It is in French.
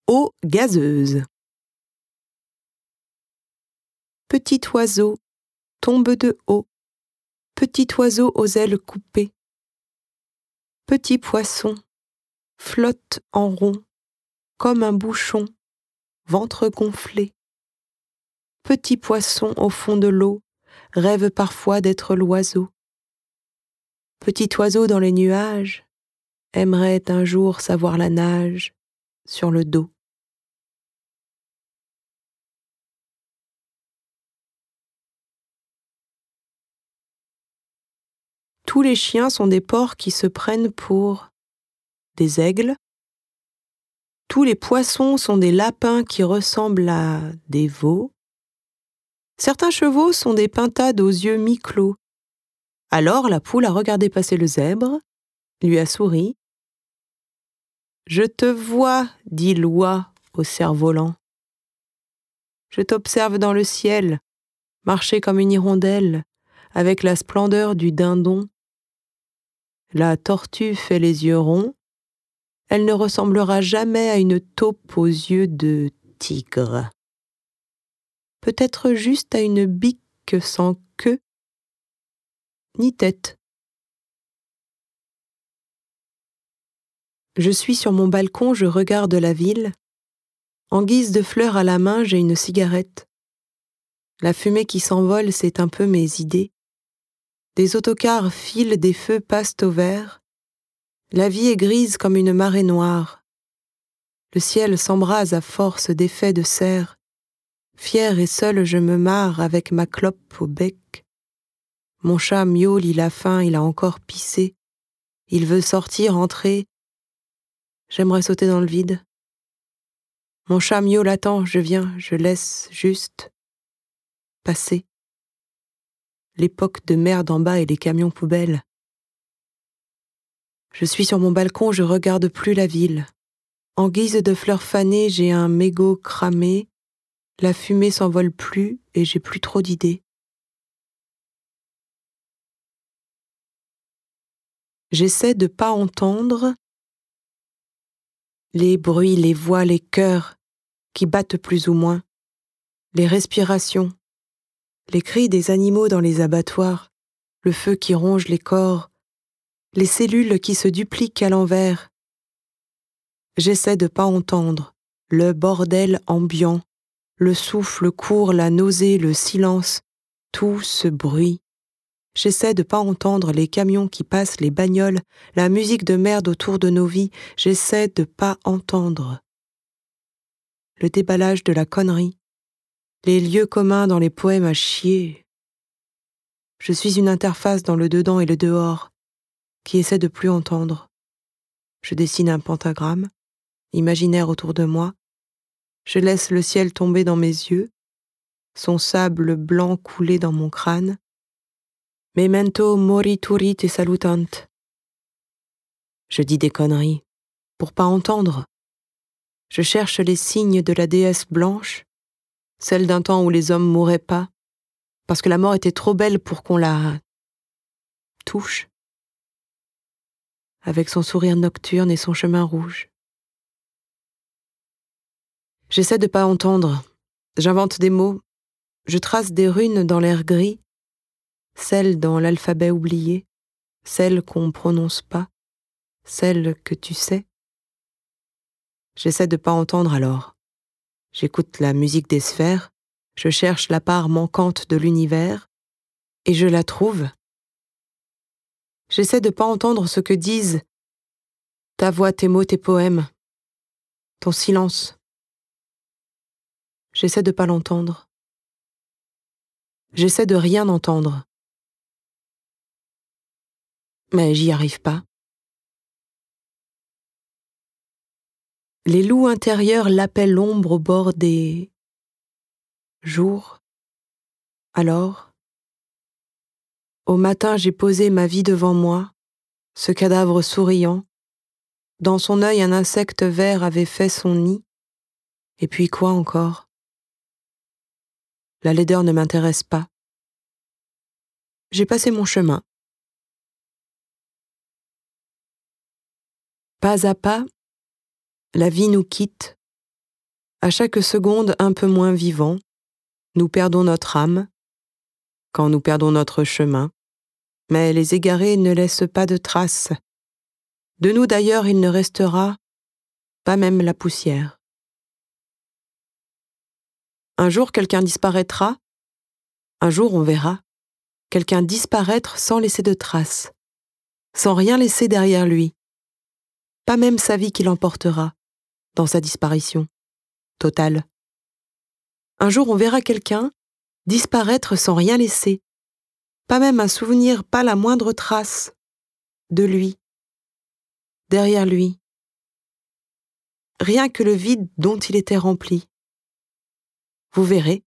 Eau gazeuse. Petit oiseau, tombe de haut. Petit oiseau aux ailes coupées. Petit poisson, flotte en rond, comme un bouchon, ventre gonflé. Petit poisson au fond de l'eau, rêve parfois d'être l'oiseau. Petit oiseau dans les nuages, aimerait un jour savoir la nage sur le dos. Tous les chiens sont des porcs qui se prennent pour des aigles. Tous les poissons sont des lapins qui ressemblent à des veaux. Certains chevaux sont des pintades aux yeux mi-clos. Alors la poule a regardé passer le zèbre, lui a souri. « Je te vois, dit l'oie au cerf-volant. Je t'observe dans le ciel, marcher comme une hirondelle, avec la splendeur du dindon. La tortue fait les yeux ronds. Elle ne ressemblera jamais à une taupe aux yeux de tigre. Peut-être juste à une bique sans queue ni tête. Je suis sur mon balcon, je regarde la ville. En guise de fleurs à la main, j'ai une cigarette. La fumée qui s'envole, c'est un peu mes idées. Des autocars filent, des feux passent au vert. La vie est grise comme une marée noire. Le ciel s'embrase à force d'effets de serre. Fier et seul, je me marre avec ma clope au bec. Mon chat miaule, il a faim, il a encore pissé. Il veut sortir, entrer. J'aimerais sauter dans le vide. Mon chat miaule, attend, je viens, je laisse juste passer. L'époque de merde en bas et les camions poubelles. Je suis sur mon balcon, je regarde plus la ville. En guise de fleurs fanées, j'ai un mégot cramé. La fumée s'envole plus et j'ai plus trop d'idées. J'essaie de pas entendre les bruits, les voix, les cœurs qui battent plus ou moins, les respirations, les cris des animaux dans les abattoirs, le feu qui ronge les corps, les cellules qui se dupliquent à l'envers. J'essaie de pas entendre le bordel ambiant, le souffle court, la nausée, le silence, tout ce bruit. J'essaie de pas entendre les camions qui passent, les bagnoles, la musique de merde autour de nos vies. J'essaie de pas entendre le déballage de la connerie, les lieux communs dans les poèmes à chier. Je suis une interface dans le dedans et le dehors qui essaie de plus entendre. Je dessine un pentagramme, imaginaire autour de moi. Je laisse le ciel tomber dans mes yeux, son sable blanc couler dans mon crâne. Memento morituri te salutant. Je dis des conneries, pour pas entendre. Je cherche les signes de la déesse blanche, celle d'un temps où les hommes mouraient pas, parce que la mort était trop belle pour qu'on la touche, avec son sourire nocturne et son chemin rouge. J'essaie de pas entendre, j'invente des mots, je trace des runes dans l'air gris, celles dans l'alphabet oublié, celles qu'on prononce pas, celles que tu sais. J'essaie de pas entendre alors. J'écoute la musique des sphères, je cherche la part manquante de l'univers, et je la trouve. J'essaie de pas entendre ce que disent ta voix, tes mots, tes poèmes, ton silence. J'essaie de pas l'entendre. J'essaie de rien entendre. Mais j'y arrive pas. Les loups intérieurs l'appellent l'ombre au bord des jours. Alors, au matin, j'ai posé ma vie devant moi, ce cadavre souriant. Dans son œil, un insecte vert avait fait son nid. Et puis quoi encore? La laideur ne m'intéresse pas. J'ai passé mon chemin. Pas à pas, la vie nous quitte, À chaque seconde un peu moins vivant, nous perdons notre âme, quand nous perdons notre chemin, mais les égarés ne laissent pas de traces. De nous d'ailleurs il ne restera pas même la poussière. Un jour quelqu'un disparaîtra, un jour on verra quelqu'un disparaître sans laisser de traces, sans rien laisser derrière lui, pas même sa vie qui l'emportera dans sa disparition totale. Un jour on verra quelqu'un disparaître sans rien laisser, pas même un souvenir, pas la moindre trace de lui, derrière lui, rien que le vide dont il était rempli. Vous verrez,